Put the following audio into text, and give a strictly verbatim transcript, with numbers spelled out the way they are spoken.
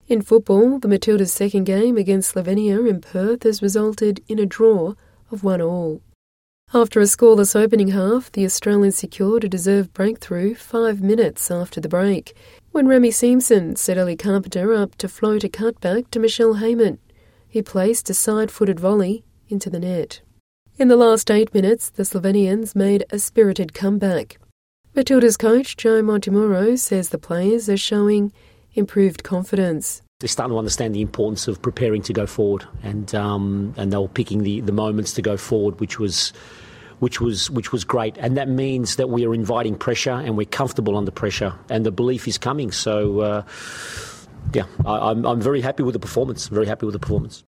In football, the Matildas' second game against Slovenia in Perth has resulted in a draw of one all. After a scoreless opening half, the Australians secured a deserved breakthrough five minutes after the break, when Remy Simpson set Ellie Carpenter up to float a cutback to Michelle Heyman. He placed a side-footed volley into the net. In the last eight minutes, the Slovenians made a spirited comeback. Matilda's coach, Joe Montemuro, says the players are showing improved confidence. They're starting to understand the importance of preparing to go forward, and um, and they were picking the, the moments to go forward, which was which was which was great. And that means that we are inviting pressure and we're comfortable under pressure, and the belief is coming. So, uh, yeah, I, I'm I'm very happy with the performance. Very happy with the performance.